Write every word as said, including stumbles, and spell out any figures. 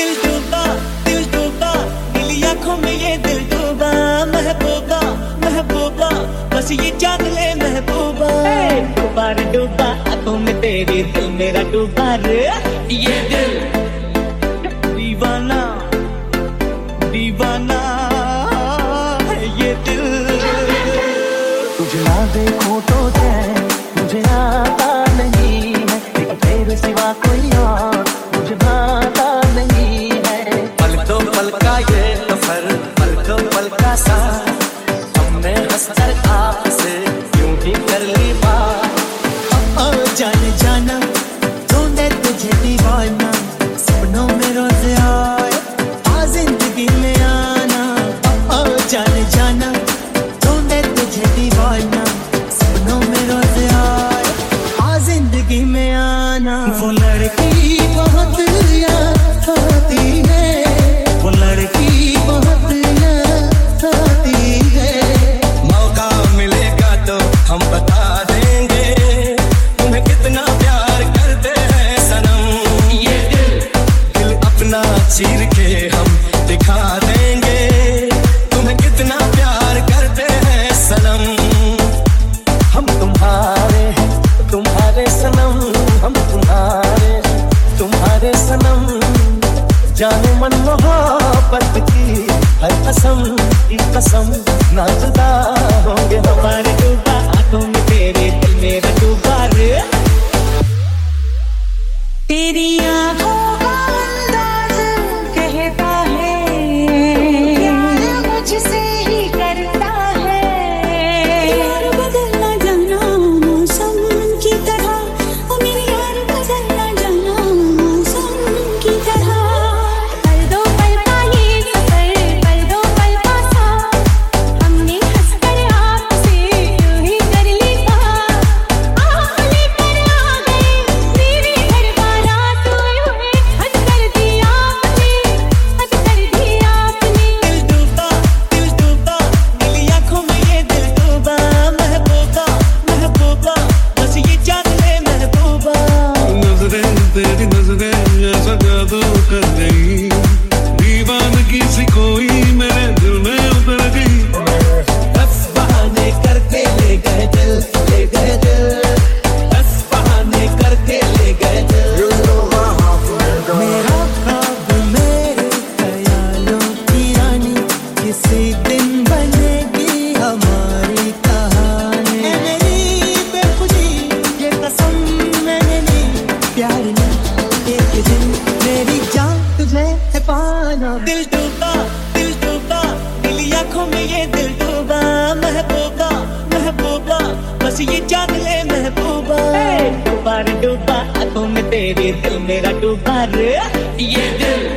दिल डूबा दिल डूबा नीली आंखों में ये दिल डूबा महबूबा महबूबा बस ये जान ले महबूबा डूबा रे डूबा आंखों में तेरी दिल मेरा डूबा रे ये दिल दीवाना दीवाना है ये दिल तुझे ना देखूं तो चैन मुझे आता नहीं है लेकिन तेरे सिवा कोई और मुझे भाता नहीं है पल दो पल का ये सफर पल दो पल का साथ हमने हंसकर आपसे यूं ही कर ली बात ओ जाने जाना ढूंढे तुझे दीवाना सपनों में रोज आए आ जिंदगी में आना ओ जाने जाना ढूंढे तुझे दीवाना सपनों में रोज आए आ जिंदगी में आना वो लड़की बहुत याद आती है वो लड़की बहुत याद आती है मौका मिलेगा तो हम बता देंगे तुम्हें कितना प्यार करते हैं सनम ये दिल दिल अपना चीर के हम दिखा देंगे तुम्हें कितना प्यार करते हैं सनम हम तुम्हारे हैं तुम्हारे सनम हम तुम्हारे तुम्हारे सनम जाने मन मोहब्बत की हर कसम की कसम ना जुदा होंगे हमारे डूबा आंखों में तेरे दिल मेरा डूबा रे तेरी आंखों का अंदाज कहता है प्यार मुझसे ही करता है यार बदलना जाना मौसम की तरह ओ मेरी यार बदलना जाना मौसम की तरह पल दो पल का ये सफर पल दो पल का साथ हमने हंसकर आपसे यूं ही कर ली बात आप लेकर आ गए मेरे घर बारात हुए हद कर दी आपने हद कर दी आपने दिल डूबा दिल डूबा नीली आंखों में ये दिल डूबा महबूबा महबूबा बस ये जान ले महबूबा नजरें तेरी नजरें ऐसा जादू कर गई दीवानगी सी कोई मेरे दिल में उतर गई बस बहाने करके ले गए दिल ले गए दिल बस बहाने करके ले गए दिल मेरा ख्वाब मेरे ख्यालों की रानी किसी दिन बनेगी हमारी कहानी ऐ मेरी बेखुदी ये कसम मैंने ली प्यार में एक दिन मेरी जान तुझे है पाना दिल डूबा दिल डूबा नीली आंखों में ये दिल डूबा महबूबा महबूबा बस ये जान ले महबूबा डूबा रे डूबा आंखों में तेरे दिल मेरा डूबा रे ये दिल